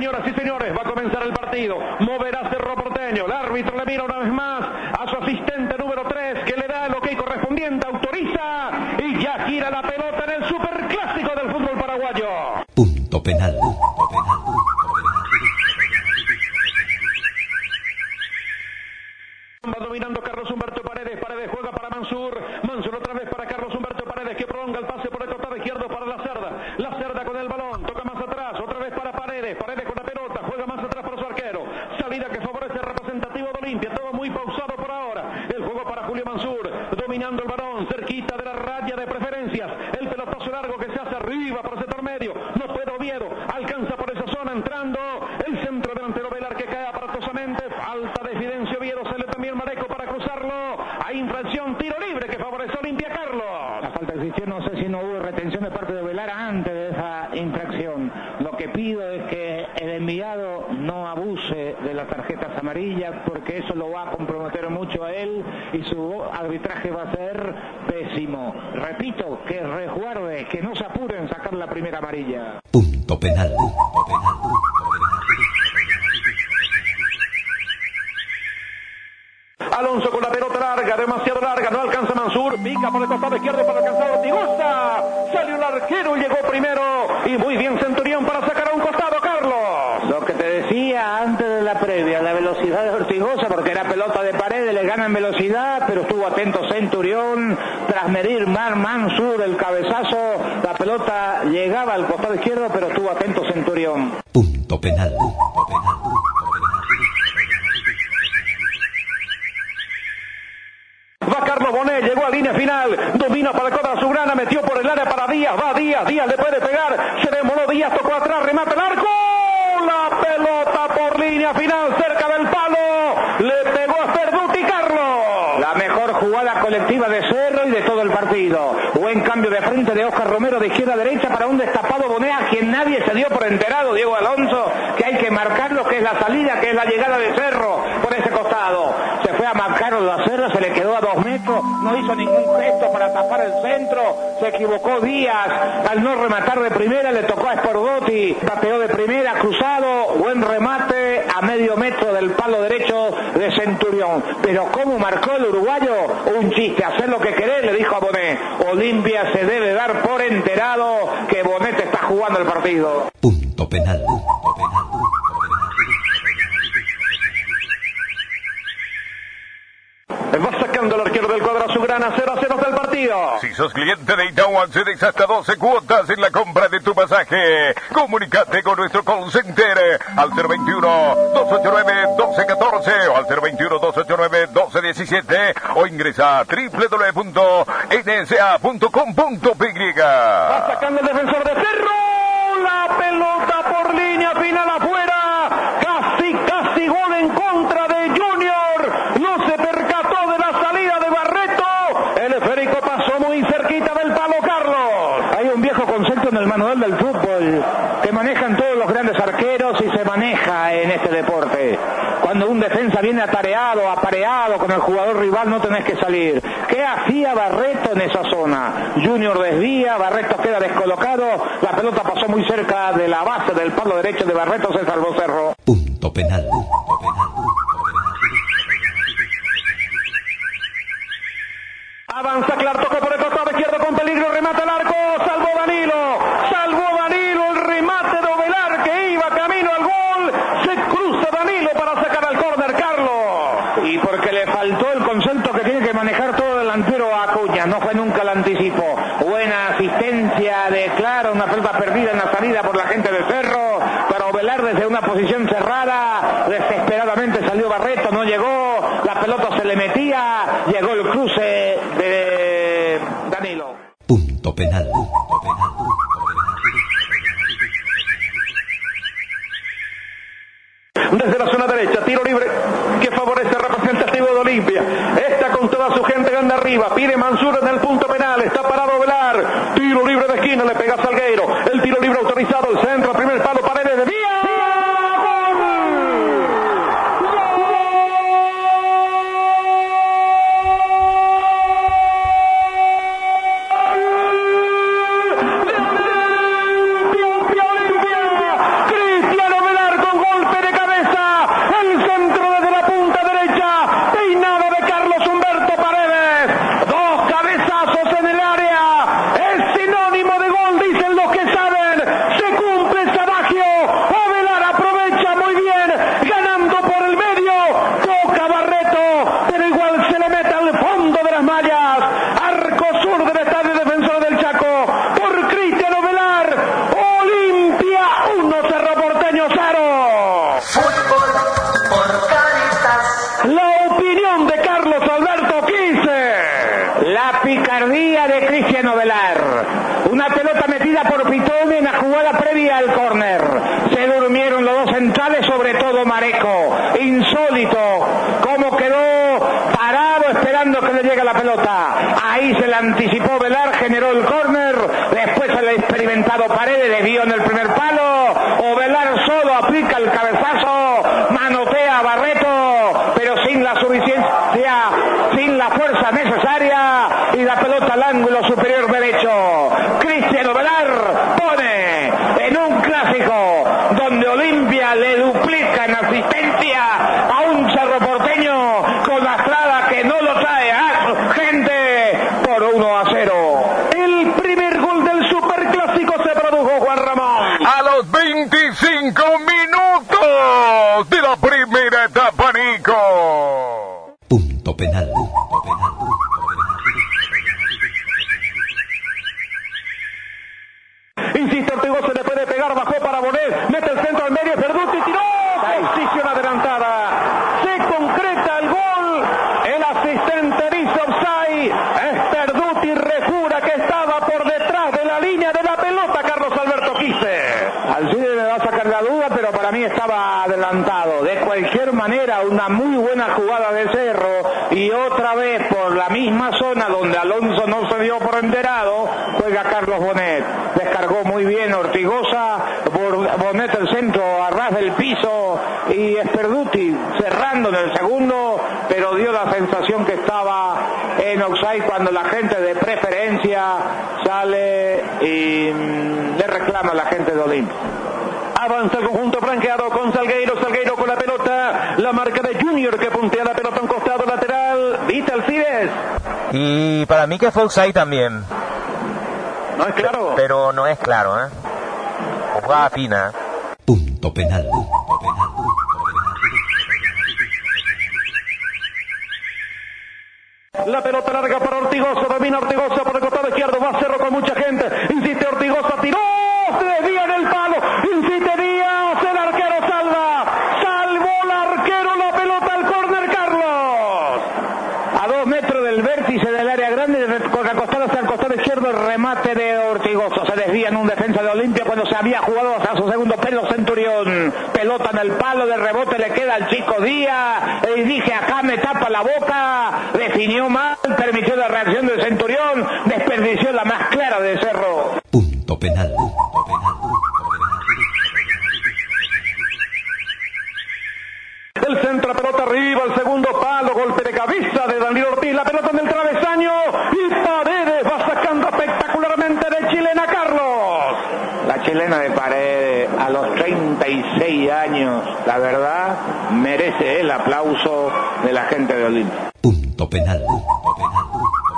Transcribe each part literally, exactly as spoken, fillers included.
Señoras y señores, va a comenzar el partido. Moverá Cerro Porteño. El árbitro le mira una vez más a su asistente número tres, que le da el ok correspondiente, autoriza y ya gira la pelota en el superclásico del fútbol paraguayo. Punto penal. Punto penal. Va dominando Carlos Humberto Paredes. Paredes juega para Mansur. Mansur otra vez para Carlos Humberto Paredes, que prolonga el pase por el costado izquierdo para La Cerda. La Cerda con el balón. Toca más atrás. Otra vez para Paredes. Paredes con la pelota. Juega más atrás para su arquero. Salida que favorece el representativo de Olimpia. Todo muy pausado por ahora. El juego para Julio Mansur. Dominando el balón. Cerquita de la raya de preferencias. El pelotazo largo que se hace arriba por el sector medio. No puede Oviedo. Alcanza por esa zona entrando. El centro delantero Velar, que cae aparatosamente. Falta de Fidencio Oviedo. Sale también Mareco para cruzarlo. Hay infracción, tiro libre que favorece a Olimpia. Carlos. La falta existió, no sé si no hubo retención de parte de Velar antes de esa infracción. Lo que pido es que el enviado no abuse de las tarjetas amarillas, porque eso lo va a comprometer mucho a él y su arbitraje va a ser pésimo. Repito, que resguarde, que no se apure en sacar la primera amarilla. Punto penal. Punto penal. Alonso con la pelota larga, demasiado larga, no alcanza Mansur, pica por el costado izquierdo para alcanzar a Ortigosa. Salió el arquero y llegó primero. Y muy bien Centurión para sacar a un costado, Carlos. Lo que te decía antes de la previa, la velocidad de Ortigosa, porque era pelota de Paredes, le gana en velocidad, pero estuvo atento Centurión. Tras medir Mar Mansur el cabezazo, la pelota llegaba al costado izquierdo, pero estuvo atento Centurión. Punto penal. Punto penal. Va Carlos Bonet, llegó a línea final, domina para Cota Azulgrana, metió por el área para Díaz, va Díaz, Díaz le puede pegar, se demoló Díaz, tocó atrás, remata el arco, la pelota por línea final, cerca del palo, le pegó a Cerduti, Carlos. La mejor jugada colectiva de Cerro y de todo el partido. Buen cambio de frente de Oscar Romero de izquierda a derecha para un destapado Bonet, a quien nadie se dio por enterado, Diego Alonso, que hay que marcar lo que es la salida, que es la llegada de Cerro por ese costado. Se fue a marcarlo la Cerro, se le quedó a dos metros, no hizo ningún gesto para tapar el centro, se equivocó Díaz al no rematar de primera, le tocó a Spordotti, pateó de primera, cruzado, buen remate a medio metro del palo derecho de Centurión. Pero cómo marcó el uruguayo, un chiste, hacer lo que querés, le dijo a Bonet. Olimpia se debe dar por enterado que Bonet está jugando el partido. Punto penal. Punto penal. Va sacando el arquero del cuadro azulgrana, cero a cero del partido. Si sos cliente de Itaú, accedes hasta doce cuotas en la compra de tu pasaje. Comunicate con nuestro call center al cero veintiuno, dos ochenta y nueve, doce catorce o al cero veintiuno, dos ochenta y nueve, doce diecisiete o ingresa a doble u doble u doble u punto n s a punto com punto p y. Va sacando el defensor de Cerro, la pelota por línea final afuera, casi, casi gol en contra de Junior, no se percató de la salida de Barreto, el esférico pasó muy cerquita del palo, Carlos. Hay un viejo concepto en el manual del fútbol que manejan todos los grandes arqueros y se maneja en este deporte. Cuando un defensa viene atareado, apareado con el jugador rival, no tenés que salir. ¿Qué hacía Barreto en esa zona? Junior desvía, Barreto queda descolocado, la pelota pasó muy cerca de la base del palo derecho de Barreto, se salvó Cerro. Punto penal. Punto penal. Avanza Clark, tocó por el costado izquierdo con peligro, remata el arco, salvó Danilo, salvó Danilo, el remate de Ovelar que iba camino al gol, se cruza Danilo para sacar al córner, Carlos. Y porque le faltó el concepto que tiene que manejar todo delantero a Acuña, no fue nunca el anticipo. Buena asistencia de Claro, una pelota perdida en la salida por la gente de Cerro, para Ovelar desde una posición cerrada, desesperadamente salió Barreto, no llegó, la pelota se le metía, llegó el cruce de Danilo. Punto penal. Punto penal. Desde la zona derecha, tiro libre que favorece al representativo de Olimpia. Está con toda su gente grande arriba. Pide Mansur en el punto penal. Está parado Velar. Tiro libre de esquina. Le pega Salgueiro. El tiro libre autorizado. El centro. Primer palo. Paredes de Díaz. Cristiano Velar Porteño cero. Fútbol por Caritas. La opinión de Carlos Alberto Quise. La picardía de Cristiano Velar. Una pelota metida por Pitone en la jugada previa al córner. Se durmieron los dos centrales, sobre todo Mareco. Insólito cómo quedó parado esperando que le llegue la pelota. Ahí se le anticipó Velar, generó el córner. Después el experimentado Paredes desvió en el primer palo. O Velar solo aplica el cabezazo, manotea a Barreto, pero sin la suficiencia, sin la fuerza necesaria, y la pelota al ángulo superior derecho. Cristiano Velar pone en un clásico donde Olimpia le duplica en asistencia a un Cerro Porteño con la Estrada que no lo trae a gente por uno a cero. El primer gol del superclásico se produjo, Juan Ramón, a los veinticinco minutos de la primera etapa, Nico. Punto penal. Punto penal. Insiste Ortigosa, le puede pegar, bajó para Bonet, mete el centro al medio, Perduti tiró, posición adelantada, se concreta el gol, el asistente dice offside, es Perduti, rejura que estaba por detrás de la línea de la pelota Carlos Alberto Quise. Alcide me va a sacar la duda, pero para mí estaba adelantado. De cualquier manera, una muy buena jugada de Cerro, y otra vez por la misma zona donde Alonso no se dio por enterado, juega Carlos Bonet. Descargó muy bien Ortigosa, Bonet el centro a ras del piso, y Sperduti cerrando en el segundo, pero dio la sensación que estaba en offside cuando la gente de preferencia sale y le reclama a la gente de Olimpia. Avanza el conjunto franqueado con Salgueiro, Salgueiro con la pelota, la marca de Junior que puntea la pelota a un costado lateral, Vita Alcides. Y para mí que fue offside también. No es claro. Pero no es claro, ¿eh? Jugada fina. Punto penal. Punto penal. La pelota larga para Ortigosa, domina Ortigosa por el costado izquierdo, va a Cerro con mucha gente, insiste Ortigosa, tiró, se desvía en el palo, insiste Díaz, el arquero salva, salvó el arquero la pelota al córner, Carlos. A dos metros del vértice del área grande, con acostado hacia el costado izquierdo, el remate de Ortigosa. Se desvía en un defensa de Olimpia cuando se había jugado hasta su segundo pelo Centurión. Pelota en el palo, de rebote le queda al chico Díaz. Y dije, acá me tapa la boca. Definió mal, permitió la reacción del Centurión. Desperdició la más clara de Cerro. Punto penal. Punto penal. El centro, la pelota arriba, el segundo palo, golpe de cabeza de Danilo Ortiz, la pelota en el travesaño y Paredes va sacando espectacularmente de chilena, Carlos. La chilena de Paredes a los treinta y seis años, la verdad, merece el aplauso de la gente de Olimpia. Punto penal. Punto penal.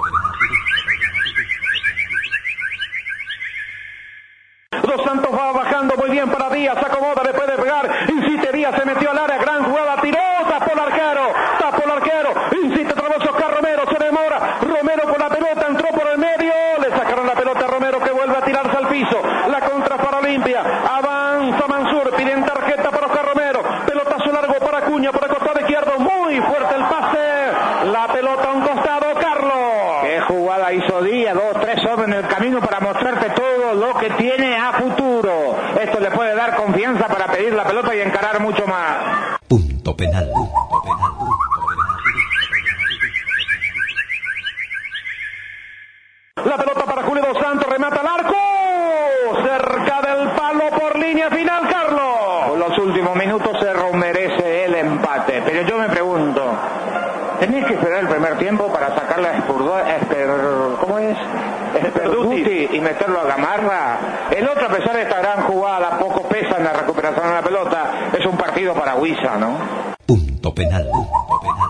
Dos Santos va bajando muy bien para Díaz, acomoda, le puede pegar, insiste Díaz, se metió al área, gran jugada, tiró, tapó el arquero, tapó el arquero, insiste otra vez Oscar Romero, se demora, Romero con la pelota, entró por el medio, le sacaron la pelota a Romero que vuelve a tirarse al piso, la contra para Olimpia, avanza Mansur, piden tarjeta para Oscar Romero, pelotazo largo para Acuña, por el costado izquierdo, muy fuerte el pase, la pelota a un costado, Carlos. Qué jugada hizo Díaz, dos, tres hombres en el camino para mostrarte todo lo que tiene a futuro. Esto le puede dar confianza para pedir la pelota y encarar mucho más. Punto penal. Punto penal. La pelota para Julio Dos Santos, remata al arco, cerca del palo por línea final, Carlos. Por los últimos minutos Cerro merece el empate, pero yo me pregunto, ¿tenés que esperar el primer tiempo para sacar la Espurdo, Esper, ¿cómo es? Sperduti y meterlo a Gamarra? El otro, a pesar de esta gran jugada, poco pesa en la recuperación de la pelota, es un partido para Huiza, ¿no? Punto penal. Punto penal.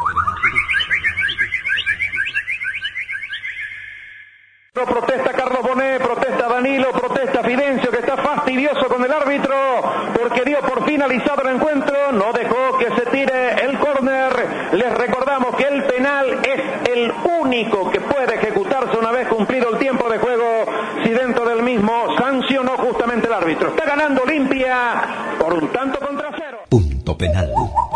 Protesta Carlos Bonet, protesta Danilo, protesta Fidencio, que está fastidioso con el árbitro porque dio por finalizado el encuentro, no dejó que se tire el córner. Les recordamos que el penal es el único que puede ejecutarse una vez cumplido el tiempo de juego si dentro del mismo sancionó justamente el árbitro. ganando Olimpia por un tanto contra cero. Punto penal.